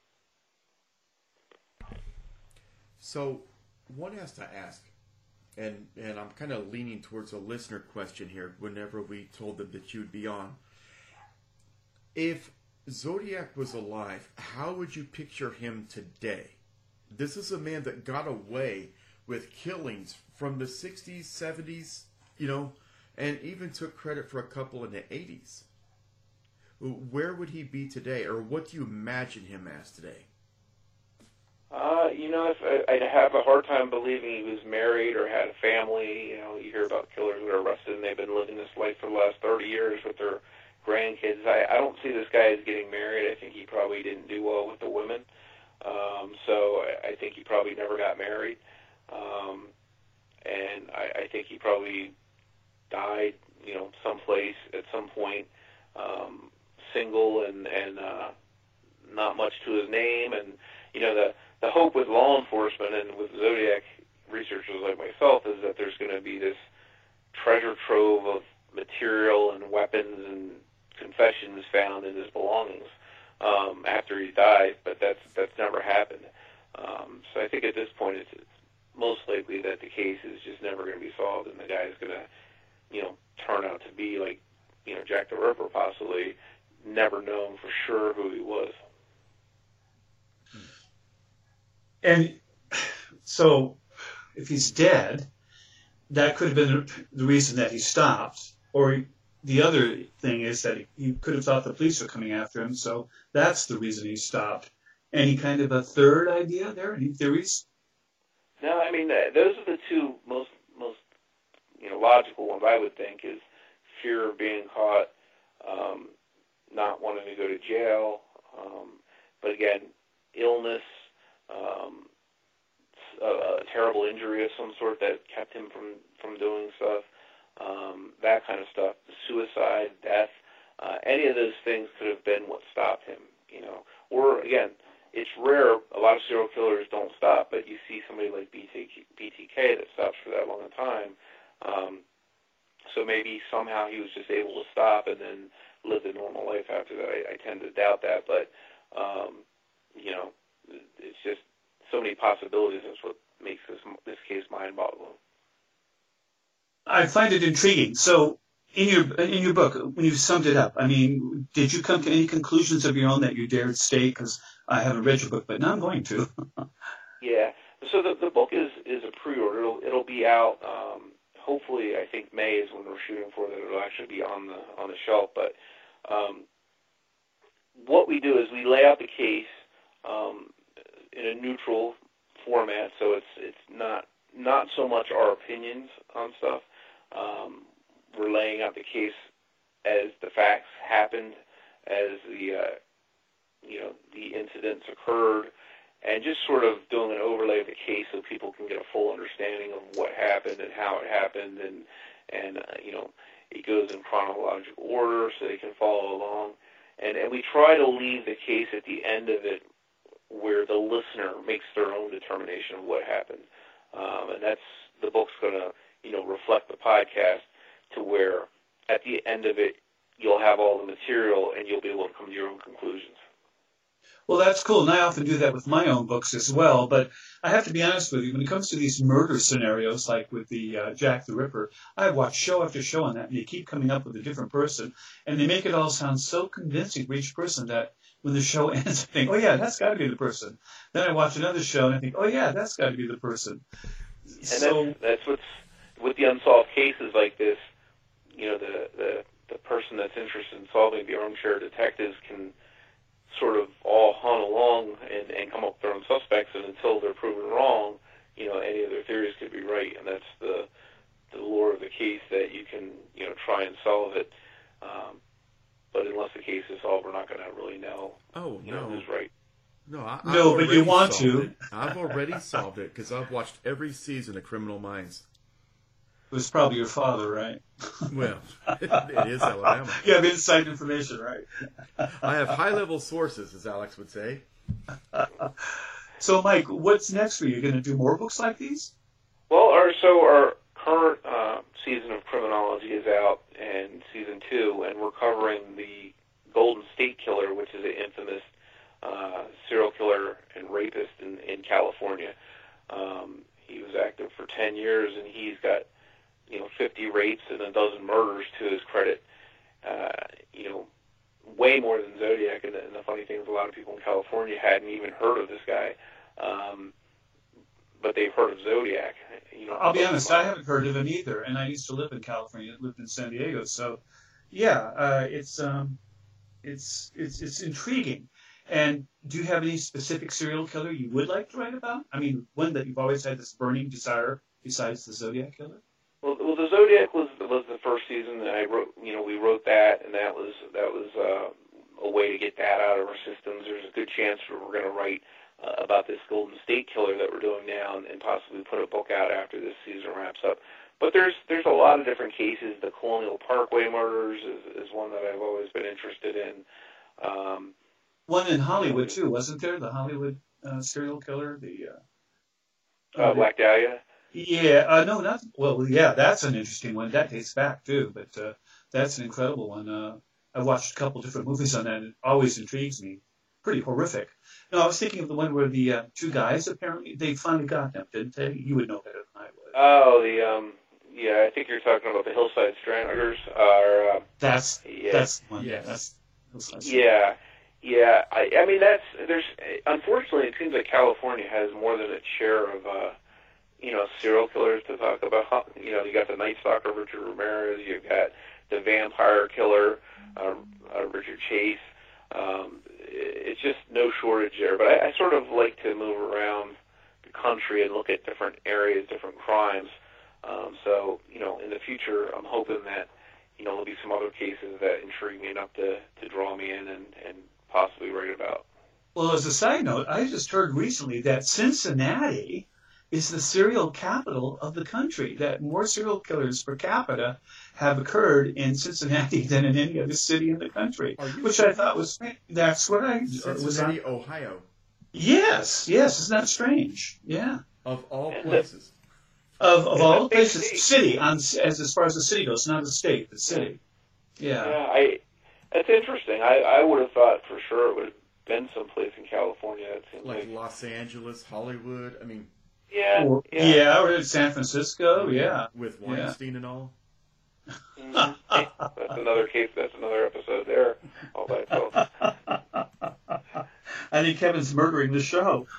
of. So one has to ask, and and I'm kind of leaning towards a listener question here. Whenever we told them that you'd be on, if Zodiac was alive, how would you picture him today? This is a man that got away with killings from the sixties, seventies, you know, and even took credit for a couple in the eighties. Where would he be today, or what do you imagine him as today? Uh, you know, if I, I'd have a hard time believing he was married or had a family. You know, you hear about killers that are arrested and they've been living this life for the last thirty years with their grandkids. I, I don't see this guy as getting married. I think he probably didn't do well with the women. Um, so I, I think he probably never got married. Um, and I, I think he probably died, you know, someplace at some point, um, single and, and, uh, not much to his name. And, you know, the, the hope with law enforcement and with Zodiac researchers like myself is that there's going to be this treasure trove of material and weapons and confessions found in his belongings. um, after he died, but that's that's never happened. Um, so I think at this point it's, it's most likely that the case is just never going to be solved, and the guy's going to, you know, turn out to be like, you know, Jack the Ripper, possibly, never known for sure who he was. And so, if he's dead, that could have been the reason that he stopped. Or the other thing is that he could have thought the police were coming after him, so that's the reason he stopped. Any kind of a third idea there? Any theories? No, I mean, those are the two most, most you know, logical ones, I would think, is fear of being caught, um, not wanting to go to jail, um, but again, illness, um, a, a terrible injury of some sort that kept him from, from doing stuff, um, that kind of stuff, suicide, death, uh, any of those things could have been what stopped him, you know. Or, again, it's rare, a lot of serial killers don't stop, but you see somebody like B T K that stops for that long a time. Um, so maybe somehow he was just able to stop and then live a normal life after that. I, I tend to doubt that, but, um, you know, it's just so many possibilities. That's what makes this, this case mind-boggling. I find it intriguing. So, in your in your book, when you summed it up, I mean, did you come to any conclusions of your own that you dared state? Because I haven't read your book, but now I'm going to. Yeah. So the the book is, is a pre-order. It'll, it'll be out. Um, hopefully, I think May is when we're shooting for that. It'll actually be on the on the shelf. But um, what we do is we lay out the case um, in a neutral format, so it's it's not not so much our opinions on stuff. Um, we're laying out the case as the facts happened, as the uh, you know the incidents occurred, and just sort of doing an overlay of the case so people can get a full understanding of what happened and how it happened, and and uh, you know it goes in chronological order so they can follow along, and and we try to leave the case at the end of it where the listener makes their own determination of what happened, um, and that's the book's going to you know reflect the podcast to where at the end of it you'll have all the material and you'll be able to come to your own conclusions. Well, that's cool, and I often do that with my own books as well, but I have to be honest with you, when it comes to these murder scenarios, like with the uh, Jack the Ripper, I've watched show after show on that, and they keep coming up with a different person, and they make it all sound so convincing for each person that when the show ends, I think, oh yeah, that's got to be the person. Then I watch another show, and I think, oh yeah, that's got to be the person. And so, that's, that's what's, with the unsolved cases like this, you know, the, the, the person that's interested in solving, the armchair detectives can sort of all hunt along and, and come up with their own suspects, and until they're proven wrong, you know, any of their theories could be right, and that's the the lure of the case, that you can, you know, try and solve it. Um, but unless the case is solved, we're not going to really know, oh, you no. know, who's right. No, I, no I've but you want solved to. It. I've already solved it because I've watched every season of Criminal Minds. It was probably your father, right? Well, it is Alabama. You have inside information, right? I have high-level sources, as Alex would say. So, Mike, what's next for you? You're going to do more books like these? Well, our, so our current uh, season of Criminology is out, and season two, and we're covering the Golden State Killer, which is an infamous uh, serial killer and rapist in, in California. Um, he was active for ten years, and he's got you know, fifty rapes and a dozen murders to his credit. Uh, you know, way more than Zodiac. And the, and the funny thing is, a lot of people in California hadn't even heard of this guy, um, but they've heard of Zodiac. You know, I'll be honest, I haven't heard of him either. And I used to live in California, lived in San Diego. So, yeah, uh, it's um, it's it's it's intriguing. And do you have any specific serial killer you would like to write about? I mean, one that you've always had this burning desire besides the Zodiac Killer? Well, well, the Zodiac was was the first season that I wrote. You know, we wrote that, and that was that was uh, a way to get that out of our systems. There's a good chance that we're going to write uh, about this Golden State Killer that we're doing now, and, and possibly put a book out after this season wraps up. But there's there's a lot of different cases. The Colonial Parkway murders is, is one that I've always been interested in. Um, one in Hollywood too, wasn't there? The Hollywood uh, serial killer, the uh, uh, Black Dahlia. Yeah, uh, no, not well. Yeah, that's an interesting one. That dates back too, but uh, that's an incredible one. Uh, I've watched a couple different movies on that. And it always intrigues me. pretty horrific. No, I was thinking of the one where the uh, two guys, apparently, they finally got them, didn't they? You would know better than I would. Oh, the, um, yeah, I think you're talking about the Hillside Stranglers. Are, uh, that's, yeah. that's the one. Yes. Yeah, that's Hillside Yeah. Yeah, I, I mean, that's, there's, unfortunately, it seems like California has more than its share of, uh, you know, serial killers to talk about. You know, you got the Night Stalker, Richard Ramirez, you've got the vampire killer, uh, uh, Richard Chase. Um, it's just no shortage there. But I, I sort of like to move around the country and look at different areas, different crimes. Um, so, you know, in the future, I'm hoping that, you know, there'll be some other cases that intrigue me enough to, to draw me in and, and possibly write about. Well, as a side note, I just heard recently that Cincinnati is the serial capital of the country, that more serial killers per capita have occurred in Cincinnati than in any other city in the country, which I thought was, that's what I Cincinnati, was on. Ohio. Yes, yes, isn't that strange? Yeah. Of all places. Of, of all places, city, on, as, as far as the city goes, not the state, the city. Yeah. Yeah, I, that's interesting. I, I would have thought for sure it would have been someplace in California. It seems like, like Los Angeles, Hollywood. I mean, yeah, or, yeah, yeah, or San Francisco. Yeah, with Weinstein yeah. and all. Mm-hmm. That's another case. That's another episode there. All by itself. I think Kevin's murdering the show.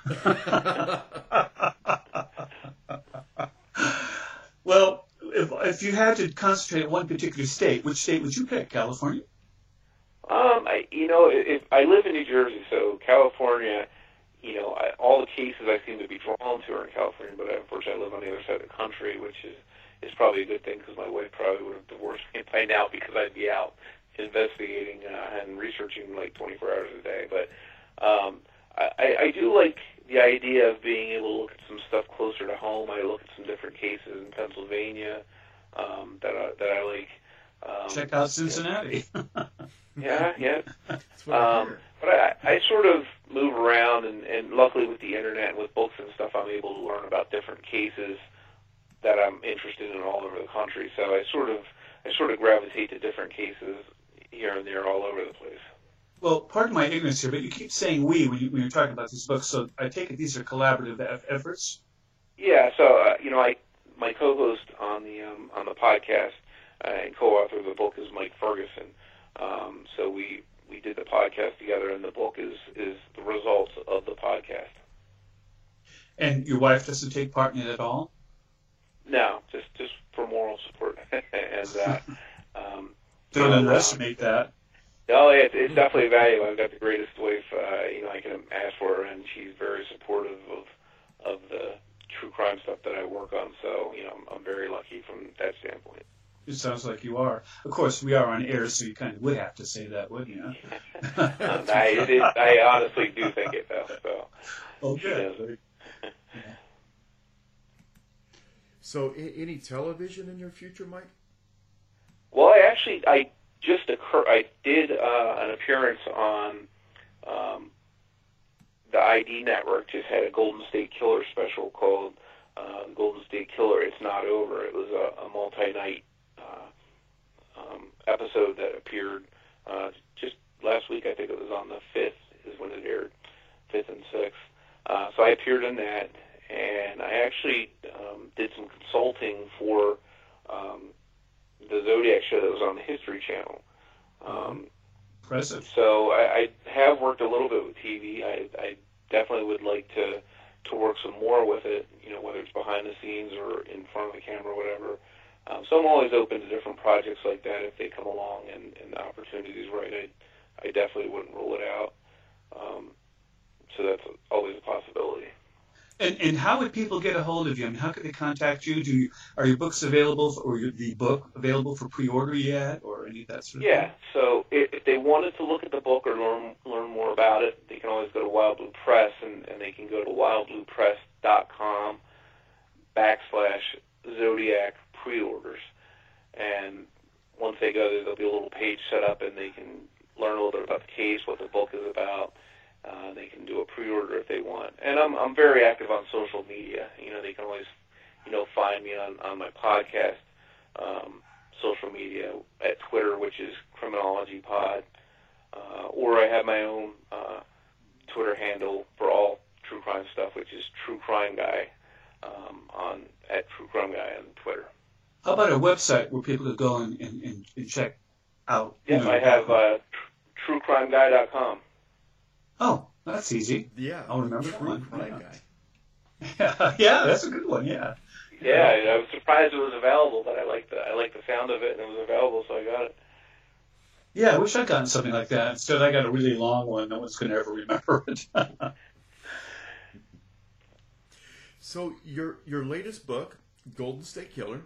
Well, if, if you had to concentrate on one particular state, which state would you pick? California? Um, I, you know, if I live in New Jersey, so California, you know, I, all the cases I seem to be drawn to are in California, but unfortunately I live on the other side of the country, which is, is probably a good thing because my wife probably would have divorced me by now because I'd be out investigating uh, and researching like twenty-four hours a day. But um, I, I do like the idea of being able to look at some stuff closer to home. I look at some different cases in Pennsylvania um, that, I, that I like. Um, Check out Cincinnati. Yeah, yeah. Um, but I, I sort of move around, and, and luckily with the internet and with books and stuff, I'm able to learn about different cases that I'm interested in all over the country. So I sort of, I sort of gravitate to different cases here and there all over the place. Well, pardon my ignorance here, but you keep saying we when, you, when you're talking about these books. So I take it these are collaborative efforts. Yeah. So uh, you know, I my co-host on the um, on the podcast uh, and co-author of the book is Mike Ferguson. Um, so we, we did the podcast together, and the book is, is the results of the podcast. And your wife doesn't take part in it at all? No, just just for moral support. and uh, um, Don't know, underestimate uh, that. No, it, it's definitely valuable. I've got the greatest wife uh, you know I can ask for, and she's very supportive of of the true crime stuff that I work on. So you know, I'm, I'm very lucky from that standpoint. It sounds like you are. Of course, we are on air, so you kind of would have to say that, wouldn't you? I, it is, I honestly do think it, though. So. Oh, good. Yeah. So, I- any television in your future, Mike? Well, I actually, I just occur, I did uh, an appearance on um, the I D Network. Just had a Golden State Killer special called uh, Golden State Killer. It's Not Over. It was a, a multi-night Um, episode that appeared uh, just last week. I think it was on the fifth is when it aired, fifth and sixth. Uh, so I appeared in that, and I actually um, did some consulting for um, the Zodiac show that was on the History Channel. Um, Impressive. So I, I have worked a little bit with T V. I, I definitely would like to to work some more with it, you know, whether it's behind the scenes or in front of the camera or whatever. Um, so I'm always open to different projects like that if they come along and, and the opportunity's right. I, I definitely wouldn't rule it out. Um, so that's always a possibility. And and how would people get a hold of you? I mean, how could they contact you? Do you, are your books available, for, or your, the book available for pre-order yet, or any of that sort of yeah, thing? Yeah, so if, if they wanted to look at the book or learn learn more about it, they can always go to Wild Blue Press, and, and they can go to wildbluepress.com backslash Zodiac pre-orders. And once they go there, there'll be a little page set up, and they can learn a little bit about the case, what the book is about. Uh, they can do a pre-order if they want. And I'm I'm very active on social media. You know, they can always, you know, find me on, on my podcast, um, social media, at Twitter, which is Criminology Pod. Uh, or I have my own uh, handle for all true crime stuff, which is True Crime Guy um, on at True Crime Guy on Twitter. How about a website where people could go and, and, and, and check out? Yes, I have uh, tr- true crime guy dot com. Oh, that's easy. Yeah, I'll remember True that one. Crime Yeah. Guy. Yeah, that's a good one. Yeah. Yeah, I was surprised it was available, but I like the I like the sound of it, and it was available, so I got it. Yeah, I wish I'd gotten something like that. Instead, I got a really long one. No one's going to ever remember it. So your your latest book, Golden State Killer.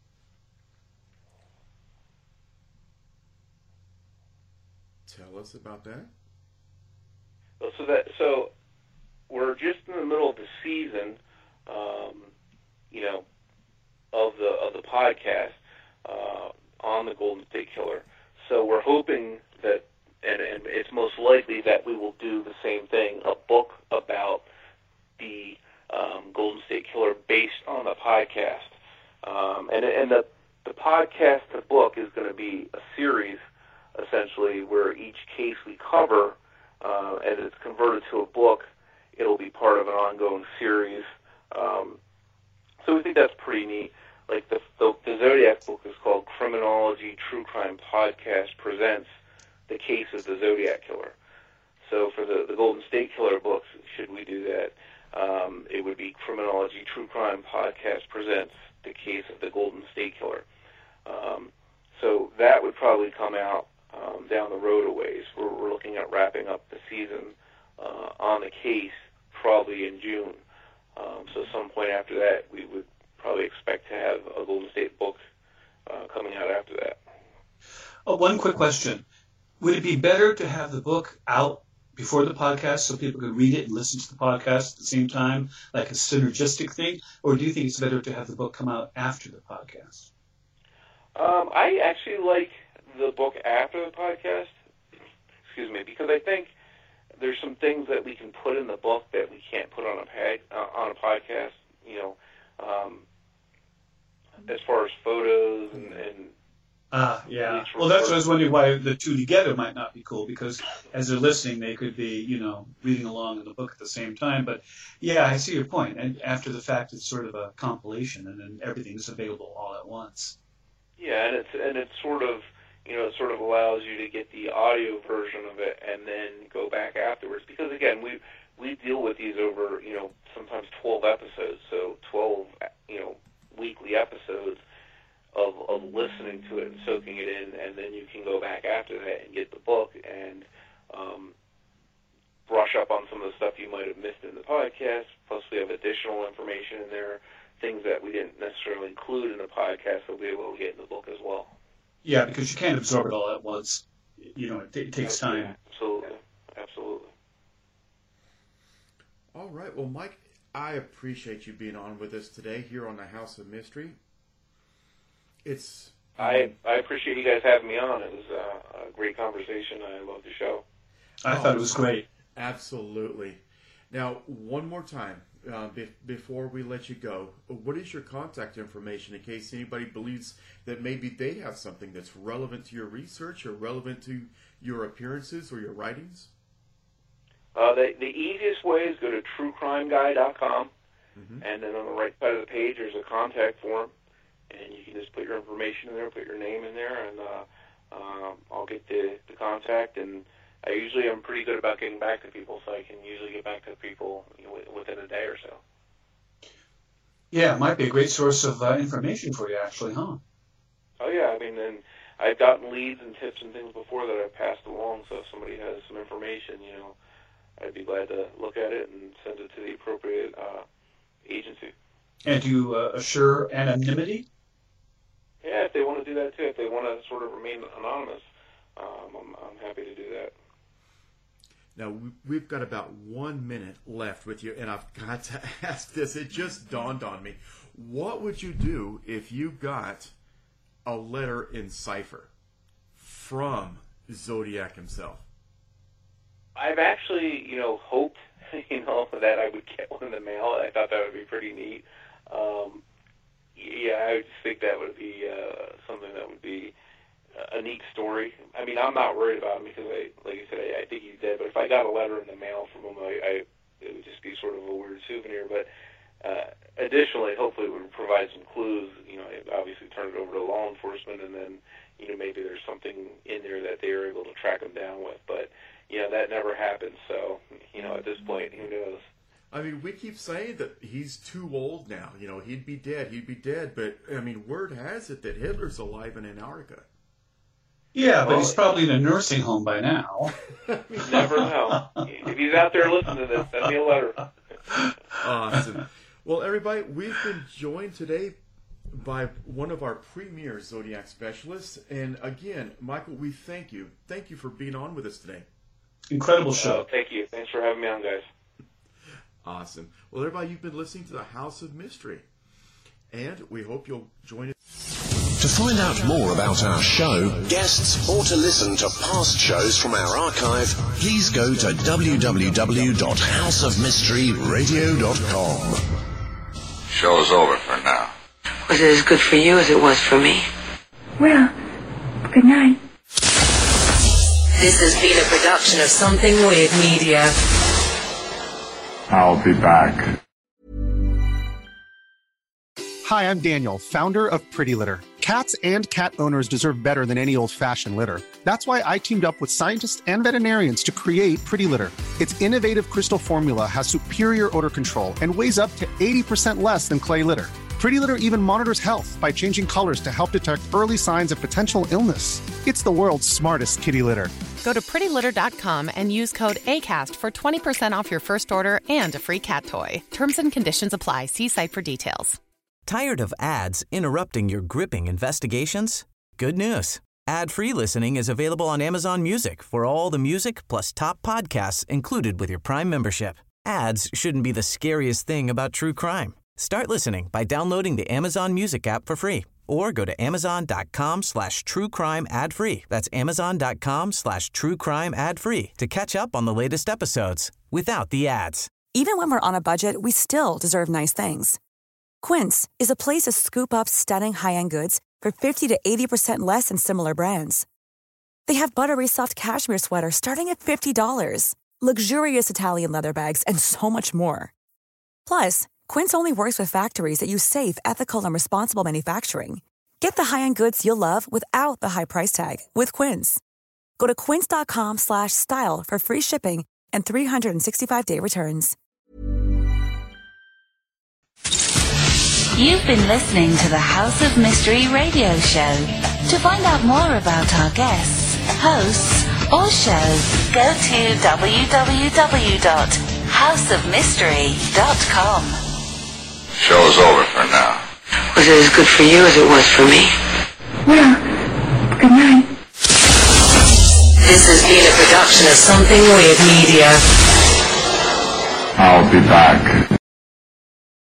Tell us about that. Well, so that so we're just in the middle of the season, um, you know, of the of the podcast uh, on the Golden State Killer. So we're hoping that, and, and it's most likely that we will do the same thing, a book about the um, Golden State Killer based on the podcast. Um, and and the, the podcast, the book, is going to be a series, essentially, where each case we cover, uh, as it's converted to a book, it'll be part of an ongoing series. Um, so we think that's pretty neat. Like the, the the Zodiac book is called Criminology True Crime Podcast Presents The Case of the Zodiac Killer. So for the, the Golden State Killer books, should we do that, um, it would be Criminology True Crime Podcast Presents The Case of the Golden State Killer. Um, so that would probably come out um, down the road a ways. We're, we're looking at wrapping up the season uh, on the case probably in June. Um, so some point after that, we would probably expect to have a Golden State book uh, coming out after that. Oh, one quick question. Would it be better to have the book out before the podcast so people could read it and listen to the podcast at the same time, like a synergistic thing? Or do you think it's better to have the book come out after the podcast? Um, I actually like the book after the podcast, excuse me, because I think there's some things that we can put in the book that we can't put on a pag, uh, on a podcast, you know, um, as far as photos and, and Ah, yeah. Well, that's what I was wondering, why the two together might not be cool, because as they're listening, they could be, you know, reading along in the book at the same time. But, yeah, I see your point. And after the fact, it's sort of a compilation, and then everything's available all at once. Yeah, and it's and it's sort of, you know, it sort of allows you to get the audio version of it and then go back afterwards. Because, again, we we deal with these over, you know, sometimes twelve episodes, so twelve, you know, weekly episodes of, of listening to it and soaking it in, and then you can go back after that and get the book and um, brush up on some of the stuff you might have missed in the podcast. Plus, we have additional information in there, things that we didn't necessarily include in the podcast that we'll be able to get in the book as well. Yeah, because you can't absorb it all at once. You know, it, it takes time. Absolutely. Absolutely. All right. Well, Mike, I appreciate you being on with us today here on the House of Mystery. It's. Um, I I appreciate you guys having me on. It was uh, a great conversation. I love the show. I oh, thought it was great. Absolutely. Now, one more time, uh, be- before we let you go, what is your contact information in case anybody believes that maybe they have something that's relevant to your research or relevant to your appearances or your writings? Uh, the, the easiest way is go to true crime guy dot com, mm-hmm. and then on the right side of the page there's a contact form, and you can just put your information in there, put your name in there, and uh, uh, I'll get the, the contact. And I usually am pretty good about getting back to people, so I can usually get back to people, you know, within a day or so. Yeah, it might be a great source of uh, information for you, actually, huh? Oh, yeah. I mean, and I've gotten leads and tips and things before that I've passed along, so if somebody has some information, you know, I'd be glad to look at it and send it to the appropriate uh, agency. And do you uh, assure anonymity? Yeah, if they want to do that, too. If they want to sort of remain anonymous, um, I'm, I'm happy to do that. Now, we've got about one minute left with you, and I've got to ask this. It just dawned on me. What would you do if you got a letter in cipher from Zodiac himself? I've actually, you know, hoped, you know, that I would get one in the mail. I thought that would be pretty neat. Um, yeah, I just think that would be uh, something that would be a neat story. I mean, I'm not worried about him because, I, like I said, I, I think he's dead. But if I got a letter in the mail from him, I, I it would just be sort of a weird souvenir. But uh, additionally, hopefully, it would provide some clues. You know, obviously, turn it over to law enforcement, and then you know maybe there's something in there that they are able to track him down with. But you know, that never happened. So you know, at this point, who knows? I mean, we keep saying that he's too old now. You know, he'd be dead. He'd be dead. But, I mean, word has it that Hitler's alive in Antarctica. Yeah, but well, he's probably in a nursing home by now. You never know. If he's out there listening to this, send me a letter. Awesome. Well, everybody, we've been joined today by one of our premier Zodiac specialists. And, again, Michael, we thank you. Thank you for being on with us today. Incredible show. Uh, thank you. Thanks for having me on, guys. Awesome. Well, everybody, you've been listening to the House of Mystery, and we hope you'll join us. To find out more about our show, guests, or to listen to past shows from our archive, please go to w w w dot house of mystery radio dot com. Show's over for now. Was it as good for you as it was for me? Well, good night. This has been a production of Something Weird Media. I'll be back. Hi, I'm Daniel, founder of Pretty Litter. Cats and cat owners deserve better than any old-fashioned litter. That's why I teamed up with scientists and veterinarians to create Pretty Litter. Its innovative crystal formula has superior odor control and weighs up to eighty percent less than clay litter. Pretty Litter even monitors health by changing colors to help detect early signs of potential illness. It's the world's smartest kitty litter. Go to pretty litter dot com and use code ACAST for twenty percent off your first order and a free cat toy. Terms and conditions apply. See site for details. Tired of ads interrupting your gripping investigations? Good news. Ad-free listening is available on Amazon Music for all the music plus top podcasts included with your Prime membership. Ads shouldn't be the scariest thing about true crime. Start listening by downloading the Amazon Music app for free or go to amazon.com slash true crime ad free. That's amazon.com slash true crime ad free to catch up on the latest episodes without the ads. Even when we're on a budget, we still deserve nice things. Quince is a place to scoop up stunning high-end goods for fifty to eighty percent less than similar brands. They have buttery soft cashmere sweaters starting at fifty dollars, luxurious Italian leather bags, and so much more. Plus, Quince only works with factories that use safe, ethical, and responsible manufacturing. Get the high-end goods you'll love without the high price tag with Quince. Go to quince.com slash style for free shipping and three sixty-five day returns. You've been listening to the House of Mystery radio show. To find out more about our guests, hosts, or shows, go to w w w dot house of mystery dot com. Show's over for now. Was it as good for you as it was for me? Well, good night. This has been a production of Something Weird Media. I'll be back.